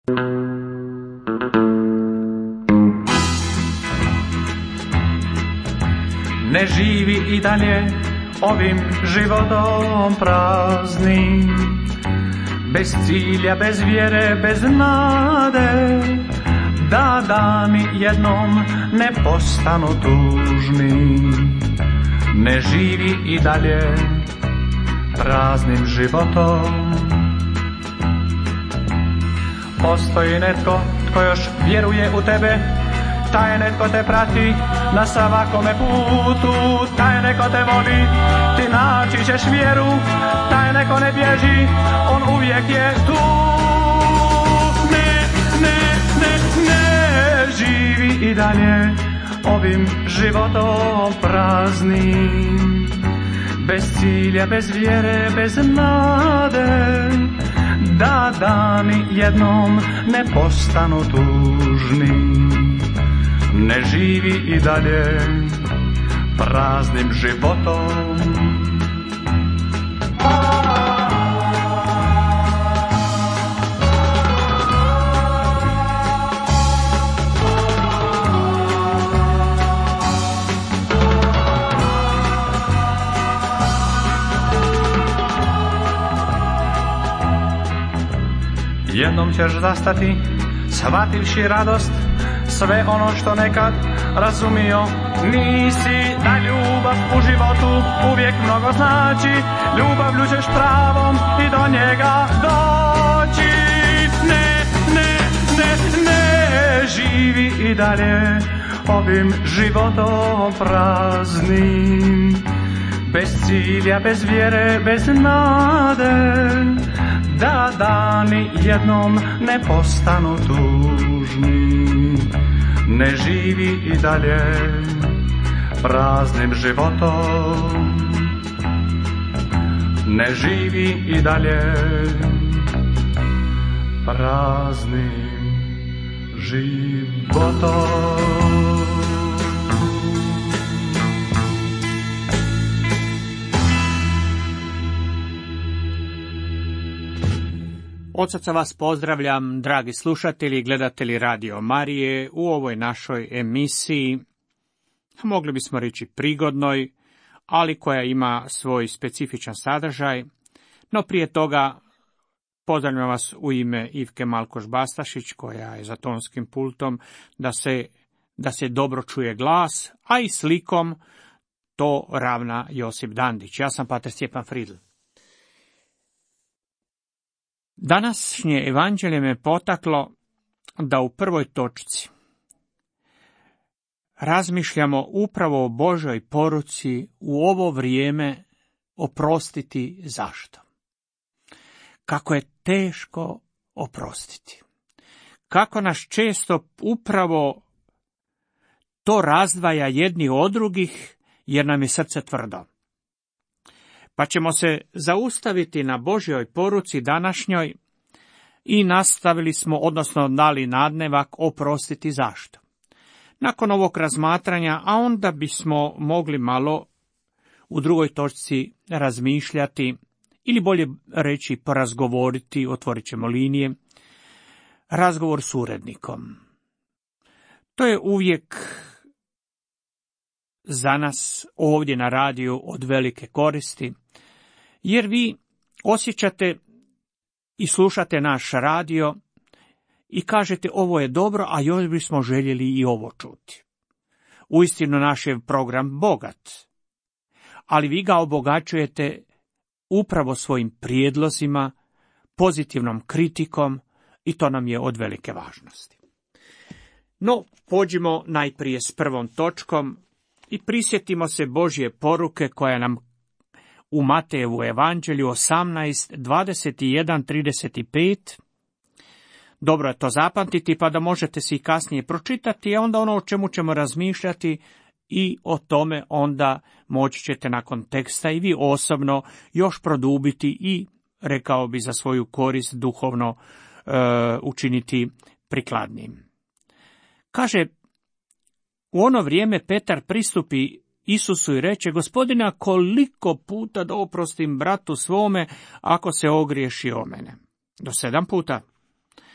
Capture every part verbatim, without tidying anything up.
Ne živi i dalje ovim životom praznim, bez cilja, bez vjere, bez nade, da dani jednom ne postanu tužni. Ne živi i dalje praznim životom. Postoji netko tko još vjeruje u tebe, taj netko te prati na svakome putu, taj neko te voli, ti naći ćeš vjeru, taj neko ne bježi, on uvijek je tu. Ne, ne, ne, ne živi i dalje ovim životom praznim, bez cilja, bez vjere, bez nade, da dani jednom ne postanu tužni. Ne živi i dalje praznim životom. Jednom ćeš zastati, shvativši radost, sve ono što nekad razumio nisi, da ljubav u životu uvijek mnogo znači, ljubavlju ćeš pravom i do njega doći. Ne, ne, ne, ne živi i dalje ovim životom praznim, bez cilja, bez vjere, bez nade, da dani jednom ne postanu tužni. Ne živi i dalje praznim životom. Ne živi i dalje praznim životom. Od srca vas pozdravljam, dragi slušatelji i gledatelji Radio Marije, u ovoj našoj emisiji, mogli bismo reći prigodnoj, ali koja ima svoj specifičan sadržaj. No prije toga pozdravljam vas u ime Ivke Malkoš-Bastašić, koja je za tonskim pultom, da se, da se dobro čuje glas, a i slikom to ravna Josip Dandić. Ja sam pater Stjepan Fridl. Današnje evanđelje me potaklo da u prvoj točci razmišljamo upravo o Božoj poruci u ovo vrijeme oprostiti zašto. Kako je teško oprostiti. Kako nas često upravo to razdvaja jedni od drugih jer nam je srce tvrdo. Pa ćemo se zaustaviti na Božjoj poruci današnjoj i nastavili smo, odnosno dali nadnevak oprostiti zašto. Nakon ovog razmatranja, a onda bismo mogli malo u drugoj točci razmišljati, ili bolje reći porazgovoriti, otvorit ćemo linije, razgovor s urednikom. To je uvijek za nas ovdje na radiju od velike koristi, jer vi osjećate i slušate naš radio i kažete ovo je dobro, a još bismo željeli i ovo čuti. Uistinu naš je program bogat, ali vi ga obogaćujete upravo svojim prijedlozima, pozitivnom kritikom i to nam je od velike važnosti. No, pođimo najprije s prvom točkom i prisjetimo se Božje poruke koja nam u Matejevu evanđelju osamnaest, dvadeset jedan, trideset pet. Dobro je to zapamtiti pa da možete se i kasnije pročitati, a onda ono o čemu ćemo razmišljati i o tome onda moći ćete nakon teksta i vi osobno još produbiti i, rekao bi, za svoju korist duhovno e, učiniti prikladnim. Kaže, u ono vrijeme Petar pristupi Isusu i reče, Gospodina, koliko puta da oprostim bratu svome ako se ogriješi o mene? Do sedam puta.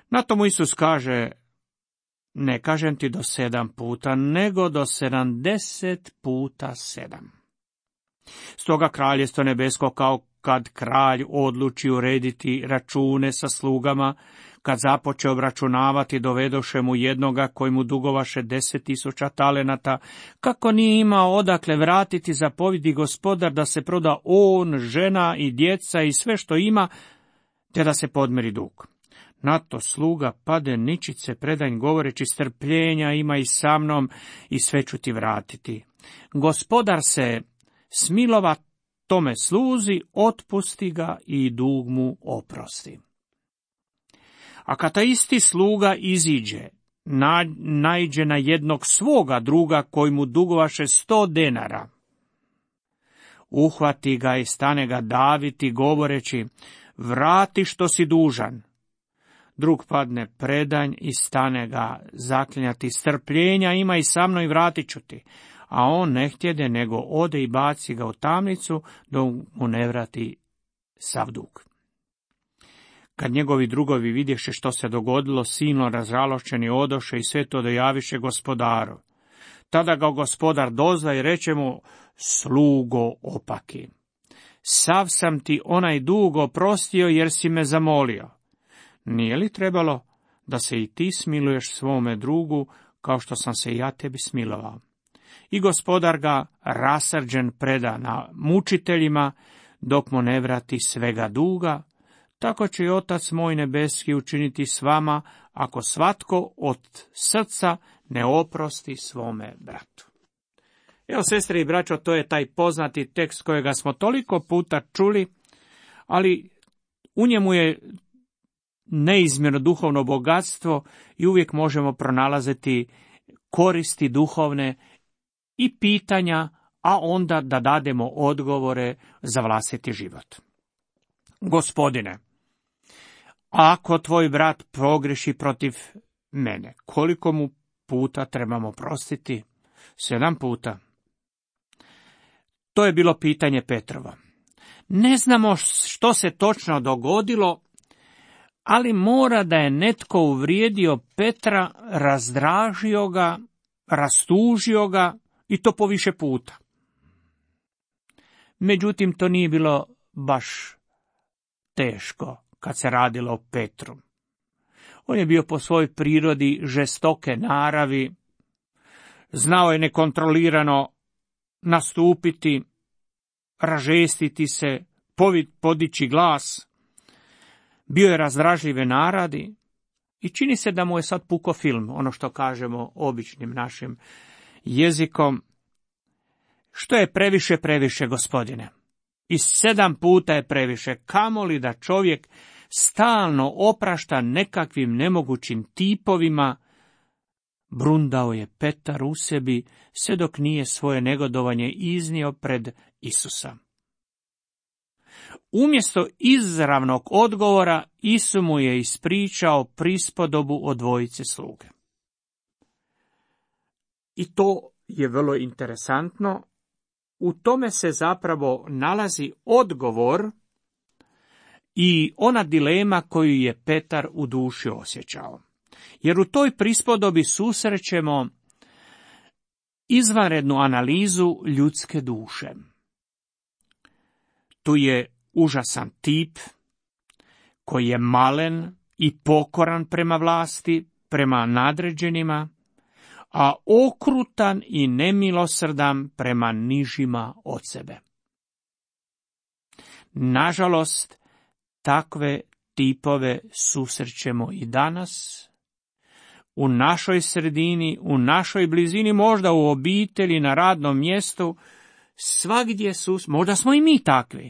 Na tomu Isus kaže, ne kažem ti do sedam puta, nego do sedamdeset puta sedam. Stoga kraljestvo nebesko, kao kad kralj odluči urediti račune sa slugama, kad započe obračunavati, dovedoše mu jednoga koji mu dugovaše deset tisuća talenata, kako nije imao odakle vratiti, zapovidi gospodar da se proda on, žena i djeca i sve što ima, te da se podmiri dug. Na to sluga pade ničice predanj, govoreći, strpljenja ima i sa mnom i sve ću ti vratiti. Gospodar se smilova tome sluzi, otpusti ga i dug mu oprosti. A kad ta isti sluga iziđe, na, naiđe na jednog svoga druga koji mu dugovaše sto denara. Uhvati ga i stane ga daviti, govoreći, vrati što si dužan. Drug padne predanj i stane ga zaklinjati, strpljenja ima i sa mnom i vratit ću ti. A on ne htjede, nego ode i baci ga u tamnicu, dok mu ne vrati sav dug. Kad njegovi drugovi vidješe što se dogodilo, silno razžalošćeni odoše i sve to dojaviše gospodaru. Tada ga gospodar dozva i reče mu, slugo opaki, sav sam ti onaj dug oprostio jer si me zamolio. Nije li trebalo da se i ti smiluješ svome drugu, kao što sam se ja tebi smilovao? I gospodar ga rasrđen preda na mučiteljima, dok mu ne vrati svega duga. Tako će i Otac moj nebeski učiniti s vama, ako svatko od srca ne oprosti svome bratu. Evo, sestre i braćo, to je taj poznati tekst kojega smo toliko puta čuli, ali u njemu je neizmjerno duhovno bogatstvo i uvijek možemo pronalaziti koristi duhovne i pitanja, a onda da dademo odgovore za vlastiti život. Gospodine, ako tvoj brat pogreši protiv mene, koliko mu puta trebamo prostiti? Sedam puta. To je bilo pitanje Petrova. Ne znamo što se točno dogodilo, ali mora da je netko uvrijedio Petra, razdražio ga, rastužio ga i to po više puta. Međutim, to nije bilo baš teško kad se radilo o Petru. On je bio po svojoj prirodi žestoke naravi, znao je nekontrolirano nastupiti, ražestiti se, podići glas, bio je razdražljive naradi i čini se da mu je sad puko film, ono što kažemo običnim našim jezikom. Što je previše, previše, Gospodine? I sedam puta je previše, kamoli da čovjek stalno oprašta nekakvim nemogućim tipovima. Brundao je Petar u sebi, sve dok nije svoje negodovanje iznio pred Isusa. Umjesto izravnog odgovora, Isus mu je ispričao prispodobu o dvojice sluge. I to je vrlo interesantno. U tome se zapravo nalazi odgovor i ona dilema koju je Petar u duši osjećao. Jer u toj prispodobi susrećemo izvanrednu analizu ljudske duše. Tu je užasan tip koji je malen i pokoran prema vlasti, prema nadređenima, a okrutan i nemilosrdan prema nižima od sebe. Nažalost, takve tipove susrećemo i danas, u našoj sredini, u našoj blizini, možda u obitelji, na radnom mjestu, svagdje su, možda smo i mi takvi.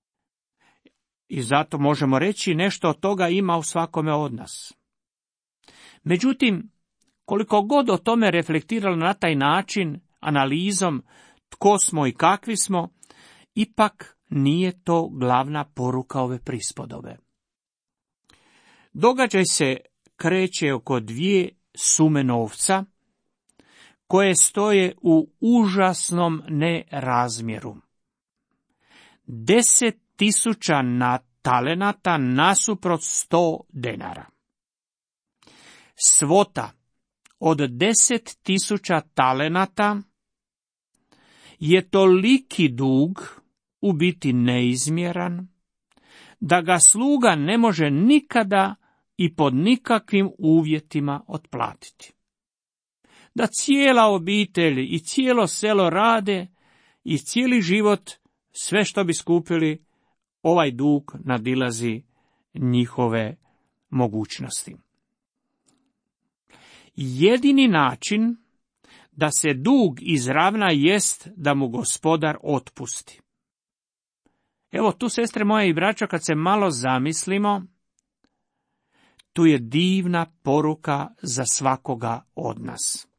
I zato možemo reći nešto od toga ima u svakome od nas. Međutim, koliko god o tome reflektirali na taj način, analizom tko smo i kakvi smo, ipak nije to glavna poruka ove prispodobe. Događaj se kreće oko dvije sume novca, koje stoje u užasnom nerazmjeru. Deset tisuća na talenata nasuprot sto denara. svota od deset tisuća talenata je toliki dug, u biti neizmjeran, da ga sluga ne može nikada i pod nikakvim uvjetima otplatiti. Da cijela obitelj i cijelo selo rade i cijeli život, sve što bi skupili, ovaj dug nadilazi njihove mogućnosti. Jedini način da se dug izravna jest da mu gospodar otpusti. Evo tu, sestre moje i braćo, kad se malo zamislimo, tu je divna poruka za svakoga od nas.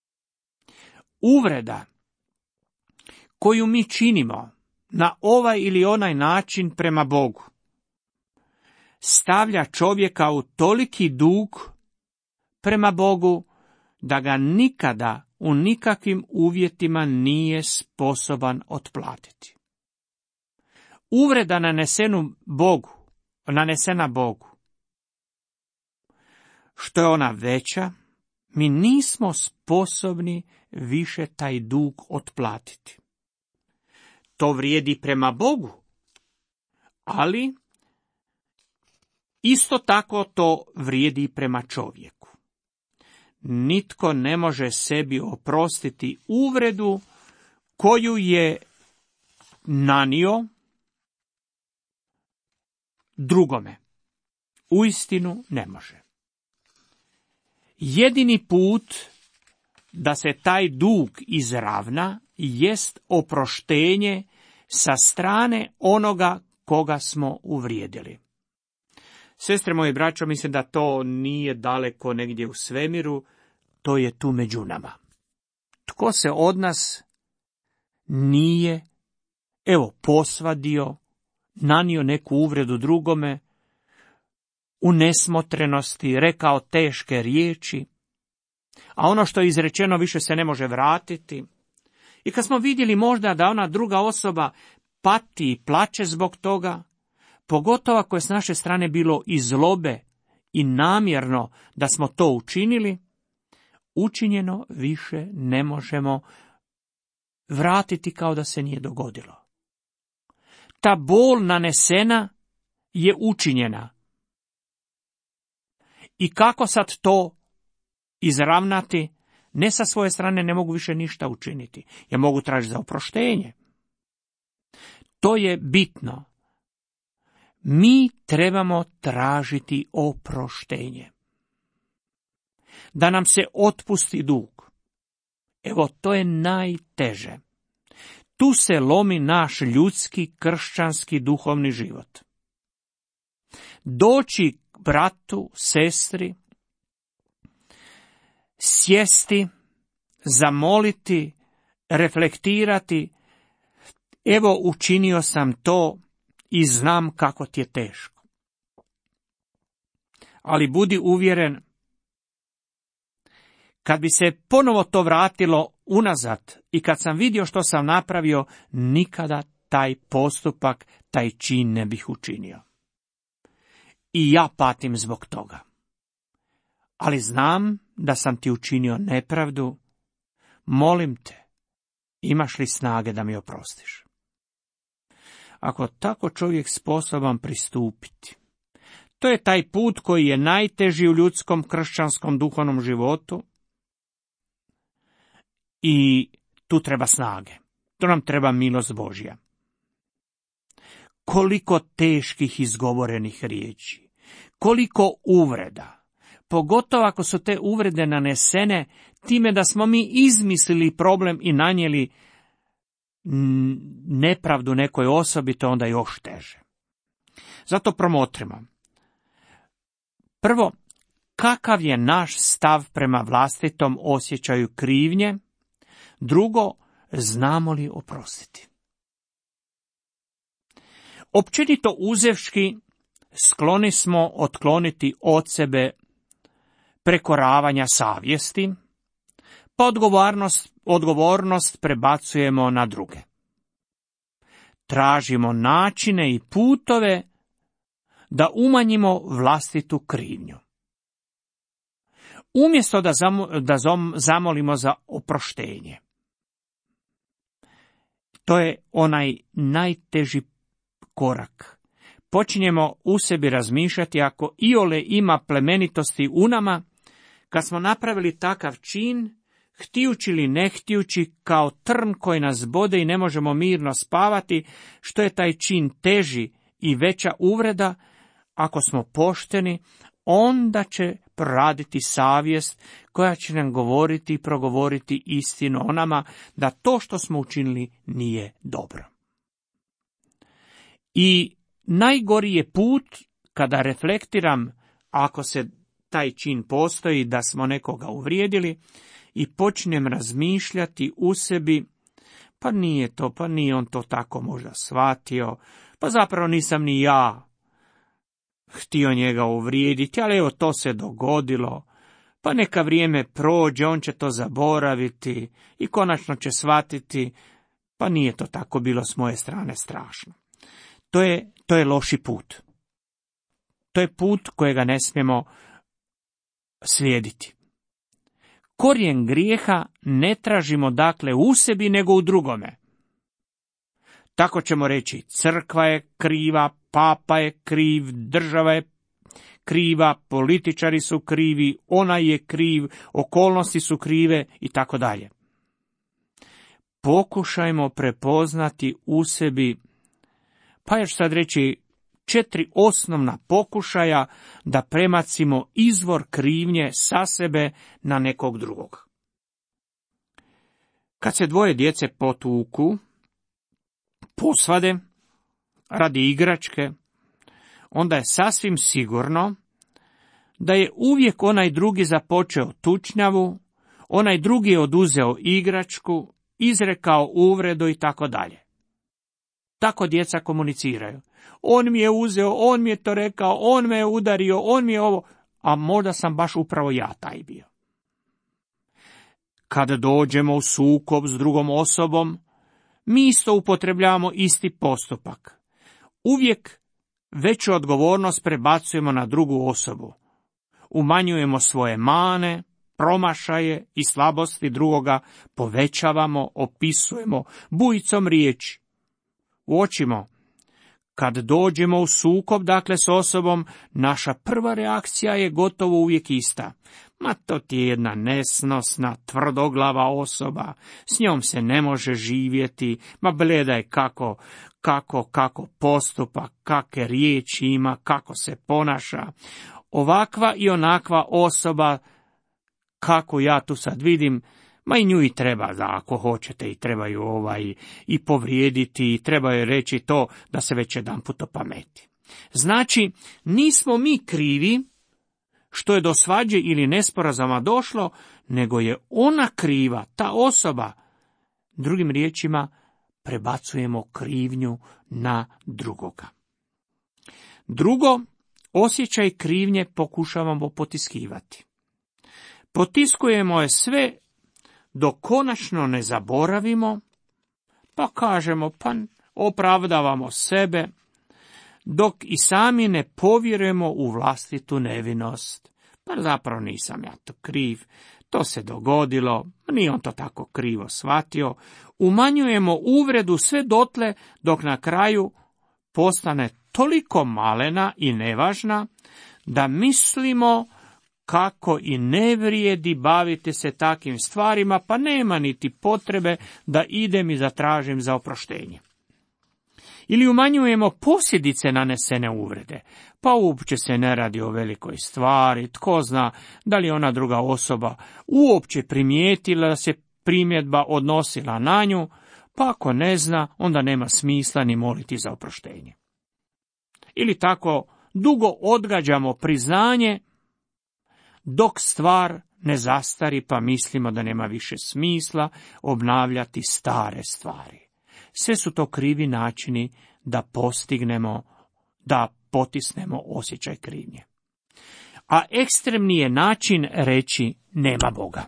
Uvreda koju mi činimo na ovaj ili onaj način prema Bogu stavlja čovjeka u toliki dug prema Bogu da ga nikada u nikakvim uvjetima nije sposoban otplatiti. Uvreda nanesenu Bogu, nanesena Bogu, što je ona veća, mi nismo sposobni više taj dug otplatiti. To vrijedi prema Bogu, ali isto tako to vrijedi prema čovjeku. Nitko ne može sebi oprostiti uvredu koju je nanio drugome. Uistinu ne može. Jedini put da se taj dug izravna jest oproštenje sa strane onoga koga smo uvrijedili. Sestre moje i braćo, mislim da to nije daleko negdje u svemiru, to je tu među nama. Tko se od nas nije, evo, posvadio, nanio neku uvredu drugome, u nesmotrenosti, rekao teške riječi, a ono što je izrečeno više se ne može vratiti. I kad smo vidjeli možda da ona druga osoba pati i plače zbog toga, pogotovo ako je s naše strane bilo iz zlobe i namjerno da smo to učinili, učinjeno više ne možemo vratiti kao da se nije dogodilo. Ta bol nanesena je učinjena. I kako sad to izravnati? Ne sa svoje strane ne mogu više ništa učiniti. Ja mogu tražiti za oproštenje. To je bitno. Mi trebamo tražiti oproštenje. Da nam se otpusti dug. Evo, to je najteže. Tu se lomi naš ljudski, kršćanski, duhovni život. Doći bratu, sestri, sjesti, zamoliti, reflektirati, evo učinio sam to i znam kako ti je teško. Ali budi uvjeren, kad bi se ponovo to vratilo unazad i kad sam vidio što sam napravio, nikada taj postupak, taj čin ne bih učinio. I ja patim zbog toga. Ali znam da sam ti učinio nepravdu, molim te, imaš li snage da mi oprostiš? Ako tako čovjek sposoban pristupiti, to je taj put koji je najteži u ljudskom kršćanskom duhovnom životu i tu treba snage, tu nam treba milost Božja. Koliko teških izgovorenih riječi, koliko uvreda, pogotovo ako su te uvrede nanesene time da smo mi izmislili problem i nanijeli nepravdu nekoj osobi, to onda još teže. Zato promotrimo. Prvo, kakav je naš stav prema vlastitom osjećaju krivnje? Drugo, znamo li oprostiti? Općenito uzevški, skloni smo otkloniti od sebe prekoravanja savjesti, pa odgovornost, odgovornost prebacujemo na druge. Tražimo načine i putove da umanjimo vlastitu krivnju. umjesto da, zam, da zom, zamolimo za oproštenje. To je onaj najteži korak. Počinjemo u sebi razmišljati ako iole ima plemenitosti u nama, kad smo napravili takav čin, htijući ili ne htijući, kao trn koji nas bode i ne možemo mirno spavati, što je taj čin teži i veća uvreda, ako smo pošteni, onda će proraditi savjest koja će nam govoriti i progovoriti istinu o nama, da to što smo učinili nije dobro. I najgori je put kada reflektiram, ako se taj čin postoji, da smo nekoga uvrijedili, i počnem razmišljati u sebi, pa nije to, pa nije on to tako možda shvatio, pa zapravo nisam ni ja htio njega uvrijediti, ali evo to se dogodilo, pa neka vrijeme prođe, on će to zaboraviti i konačno će shvatiti, pa nije to tako bilo s moje strane strašno. To je, to je loši put. To je put kojega ne smijemo slijediti. Korijen grijeha ne tražimo dakle u sebi nego u drugome. Tako ćemo reći, crkva je kriva, papa je kriv, država je kriva, političari su krivi, onaj je kriv, okolnosti su krive i tako dalje. Pokušajmo prepoznati u sebi, pa još sad reći, četiri osnovna pokušaja da premacimo izvor krivnje sa sebe na nekog drugog. Kad se dvoje djece potuku, posvade, radi igračke, onda je sasvim sigurno da je uvijek onaj drugi započeo tučnjavu, onaj drugi je oduzeo igračku, izrekao uvredu i tako dalje. Tako djeca komuniciraju. On mi je uzeo, on mi je to rekao, on me je udario, on mi je ovo, a možda sam baš upravo ja taj bio. Kada dođemo u sukob s drugom osobom, mi isto upotrebljavamo isti postupak. Uvijek veću odgovornost prebacujemo na drugu osobu. Umanjujemo svoje mane, promašaje i slabosti drugoga, povećavamo, opisujemo bujicom riječi. Uočimo, kad dođemo u sukob, dakle s osobom, naša prva reakcija je gotovo uvijek ista. Ma to ti je jedna nesnosna, tvrdoglava osoba, s njom se ne može živjeti, ma gledaj kako, kako, kako postupa, kakve riječi ima, kako se ponaša. Ovakva i onakva osoba, kako ja tu sad vidim, ma i nju i treba, da ako hoćete, i trebaju ovaj i povrijediti, i trebaju reći to da se već jedanput opameti. Znači, nismo mi krivi što je do svađe ili nesporazuma došlo, nego je ona kriva, ta osoba. Drugim riječima, prebacujemo krivnju na drugoga. Drugo, osjećaj krivnje pokušavamo potiskivati. Potiskujemo je sve dok konačno ne zaboravimo, pa kažemo, pa opravdavamo sebe, dok i sami ne povjerujemo u vlastitu nevinost. Pa zapravo nisam ja to kriv, to se dogodilo, nije on to tako krivo shvatio. Umanjujemo uvredu sve dotle dok na kraju postane toliko malena i nevažna da mislimo kako i ne vrijedi baviti se takvim stvarima, pa nema niti potrebe da idem i zatražim za oproštenje. Ili umanjujemo posljedice nanesene uvrede, pa uopće se ne radi o velikoj stvari, tko zna da li ona druga osoba uopće primijetila da se primjedba odnosila na nju, pa ako ne zna, onda nema smisla ni moliti za oproštenje. Ili tako dugo odgađamo priznanje, dok stvar ne zastari, pa mislimo da nema više smisla obnavljati stare stvari. Sve su to krivi načini da postignemo, da potisnemo osjećaj krivnje. A ekstremni je način reći nema Boga.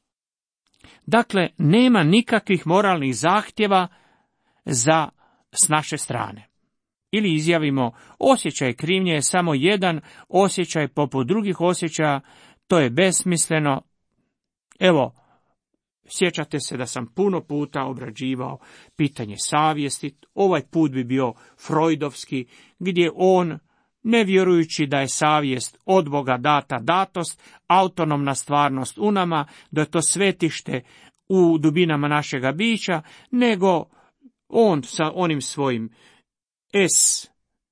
Dakle, nema nikakvih moralnih zahtjeva za s naše strane. Ili izjavimo, osjećaj krivnje je samo jedan osjećaj poput drugih osjećaja, to je besmisleno. Evo, sjećate se da sam puno puta obrađivao pitanje savjesti, ovaj put bi bio freudovski, gdje on, ne vjerujući da je savjest od Boga data datost, autonomna stvarnost u nama, da je to svetište u dubinama našega bića, nego on sa onim svojim es,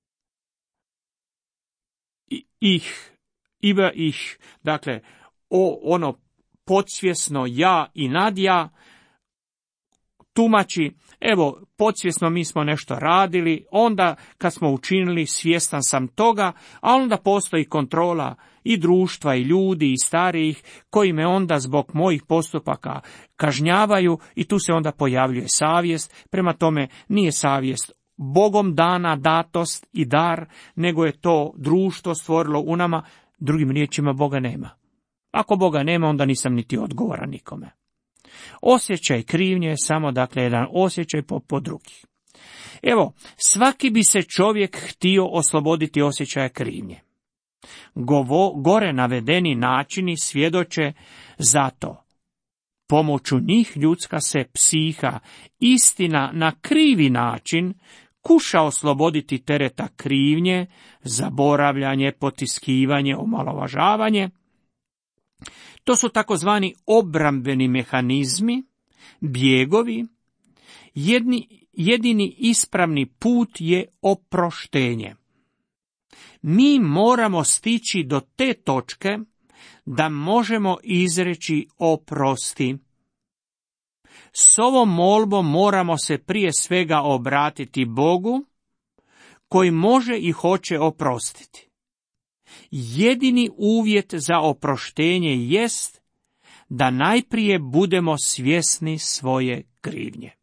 ih, iba ih, dakle, o, ono podsvjesno ja i nadja, tumači, evo, podsvjesno mi smo nešto radili, onda kad smo učinili, svjestan sam toga, a onda postoji kontrola i društva, i ljudi, i starijih, koji me onda zbog mojih postupaka kažnjavaju i tu se onda pojavljuje savjest. Prema tome, nije savjest Bogom dana datost i dar, nego je to društvo stvorilo u nama, drugim riječima Boga nema. Ako Boga nema, onda nisam niti odgovoran nikome. Osjećaj krivnje je samo, dakle, jedan osjećaj poput drugih. Evo, svaki bi se čovjek htio osloboditi osjećaja krivnje. Govo, gore navedeni načini svjedoče za to. Pomoću njih ljudska se psiha, istina na krivi način, kuša osloboditi tereta krivnje, zaboravljanje, potiskivanje, omalovažavanje. To su takozvani obrambeni mehanizmi, bjegovi. Jedni, jedini ispravni put je oproštenje. Mi moramo stići do te točke da možemo izreći oprosti. S ovom molbom moramo se prije svega obratiti Bogu, koji može i hoće oprostiti. Jedini uvjet za oproštenje jest da najprije budemo svjesni svoje krivnje.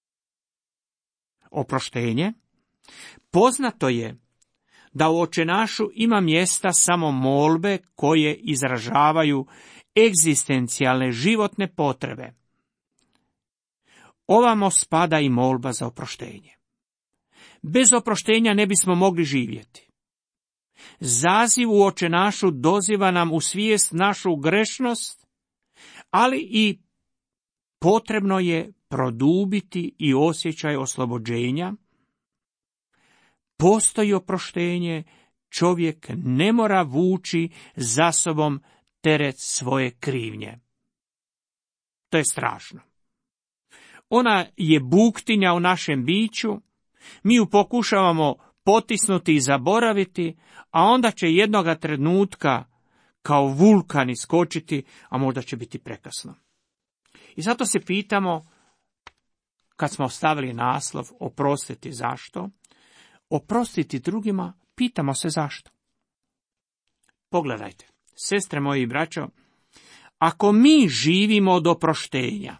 Oproštenje poznato je da u očenašu ima mjesta samo molbe koje izražavaju egzistencijalne životne potrebe. Ovamo spada i molba za oproštenje. Bez oproštenja ne bismo mogli živjeti. Zaziv u očenašu doziva nam u svijest našu grešnost, ali i potrebno je produbiti i osjećaj oslobođenja. Postoji oproštenje, čovjek ne mora vući za sobom teret svoje krivnje. To je strašno. Ona je buktinja u našem biću, mi ju pokušavamo potisnuti i zaboraviti, a onda će jednoga trenutka kao vulkan iskočiti, a možda će biti prekasno. I zato se pitamo, kad smo stavili naslov oprostiti zašto, oprostiti drugima, pitamo se zašto. Pogledajte, sestre moji i braćo, ako mi živimo od oproštenja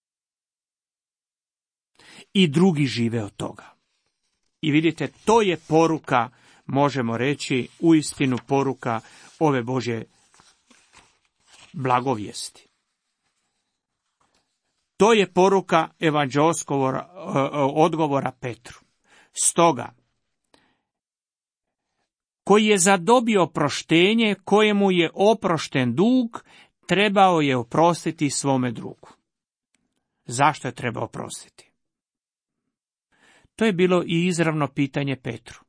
i drugi žive od toga, i vidite, to je poruka, možemo reći, uistinu poruka ove Božje blagovijesti. To je poruka evanđelskog odgovora Petru. Stoga, koji je zadobio oproštenje, kojemu je oprošten dug, trebao je oprostiti svome drugu. Zašto je trebao oprostiti? To je bilo i izravno pitanje Petru.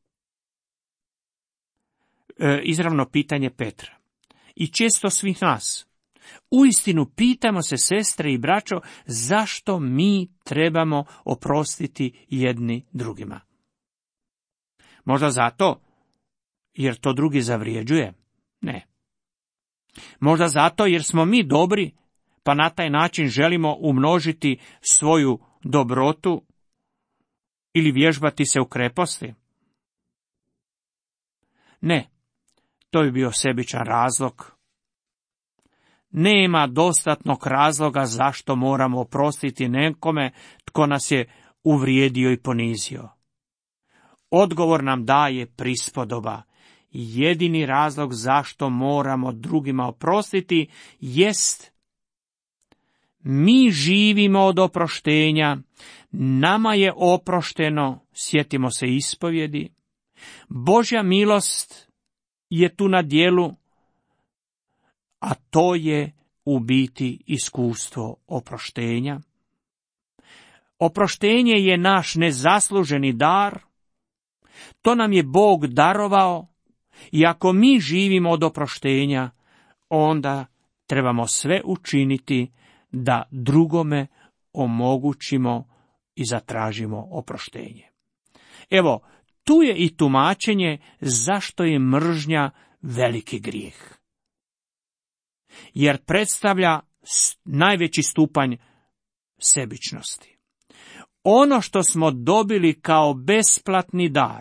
E, izravno pitanje Petra. I često svih nas. Uistinu pitamo se, sestre i braćo, zašto mi trebamo oprostiti jedni drugima. Možda zato, jer to drugi zavrijeđuje? Ne. Možda zato jer smo mi dobri, pa na taj način želimo umnožiti svoju dobrotu ili vježbati se u kreposti? Ne, to bi bio sebičan razlog. Nema dostatnog razloga zašto moramo oprostiti nekome tko nas je uvrijedio i ponizio. Odgovor nam daje prispodoba. Jedini razlog zašto moramo drugima oprostiti jest mi živimo od oproštenja, nama je oprošteno, sjetimo se ispovjedi. Božja milost je tu na djelu, a to je u biti iskustvo oproštenja. Oproštenje je naš nezasluženi dar, to nam je Bog darovao i ako mi živimo od oproštenja, onda trebamo sve učiniti da drugome omogućimo i zatražimo oproštenje. Evo, tu je i tumačenje zašto je mržnja veliki grijeh. Jer predstavlja najveći stupanj sebičnosti. Ono što smo dobili kao besplatni dar,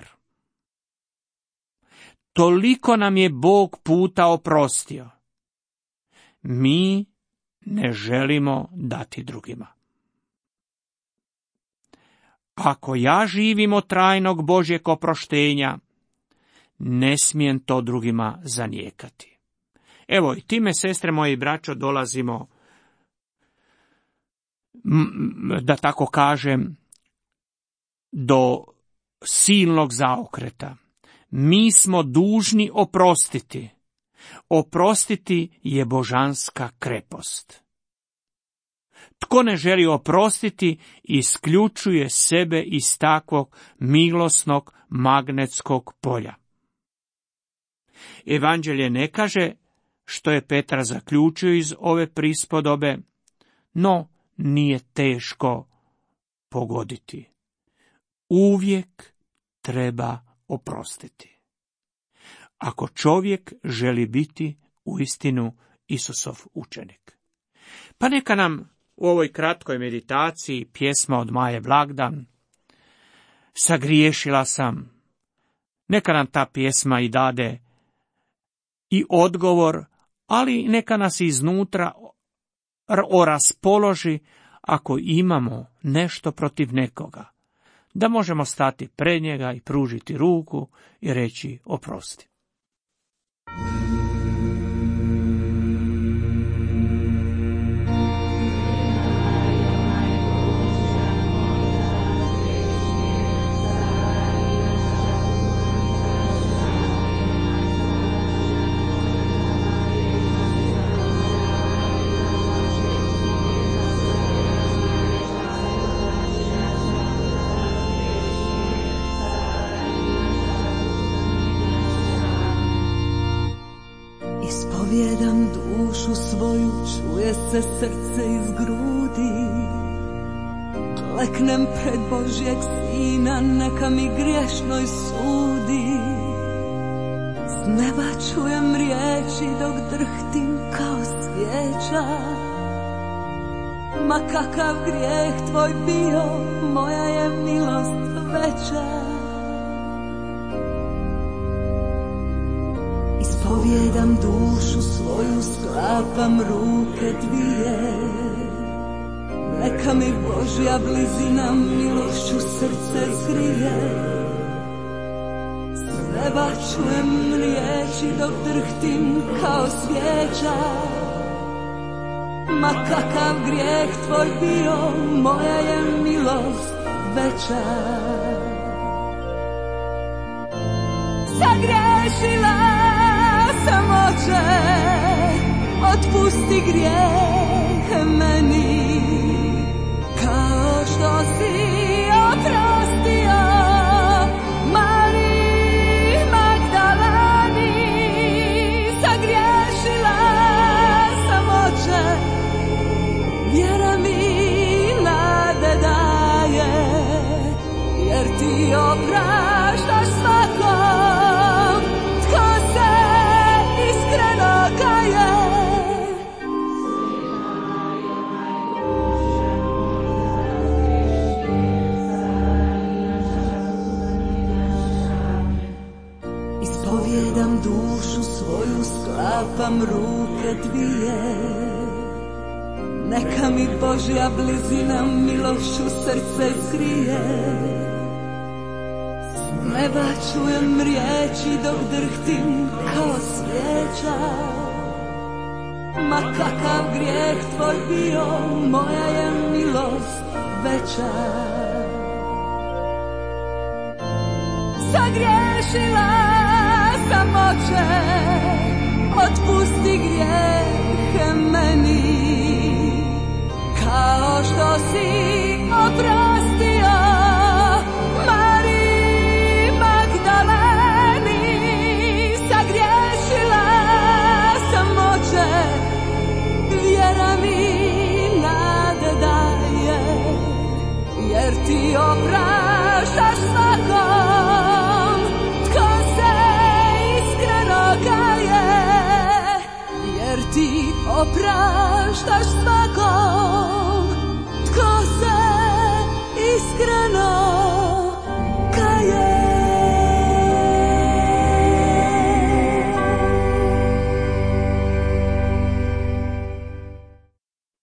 toliko nam je Bog puta oprostio. Mi ne želimo dati drugima. Ako ja živim od trajnog Božjeg oproštenja, ne smijem to drugima zanijekati. Evo i time, sestre moje i braćo, dolazimo, da tako kažem, do silnog zaokreta. Mi smo dužni oprostiti. Oprostiti je božanska krepost. Tko ne želi oprostiti, isključuje sebe iz takvog milosnog magnetskog polja. Evanđelje ne kaže što je Petar zaključio iz ove prispodobe, no nije teško pogoditi. Uvijek treba oprostiti. Ako čovjek želi biti uistinu Isusov učenik. Pa neka nam u ovoj kratkoj meditaciji pjesma od Maje Blagdan, Sagriješila sam, neka nam ta pjesma i dade i odgovor, ali neka nas iznutra oraspoloži ako imamo nešto protiv nekoga, da možemo stati pred njega i pružiti ruku i reći oprosti. Ispovjedam dušu svoju, čuje se srce iz grudi. Kleknem pred Božjeg Sina, neka mi griješnoj sudi. S neba čujem riječi dok drhtim kao svijeća. Ma kakav grijeh tvoj bio, moja je milost veća. Ispovjedam dušu svoju, sklapam ruke dvije. Neka mi Božja blizina milošću srce zgrije. S neba čujem riječi dok drhtim kao svijeća. Ma kakav grijeh tvoj bio, moja je milost veća. Sagriješila sam, Oče, otpusti grijeh meni, kao što si oprostio Mariji Magdaleni. Sagriješila sam, Oče, vjera mi nade daje, jer ti opraštaš svakom tko se iskreno kaje. Ispovjedam dušu svoju, sklapam ruke dvije. Neka mi Božja blizina milošću srce zgrije. S neba čujem riječi dok drhtim kao svijeća. Ma kakav grijeh tvoj bio, moja je milost veća. Sagriješila sam, Oče, otpusti grijeh.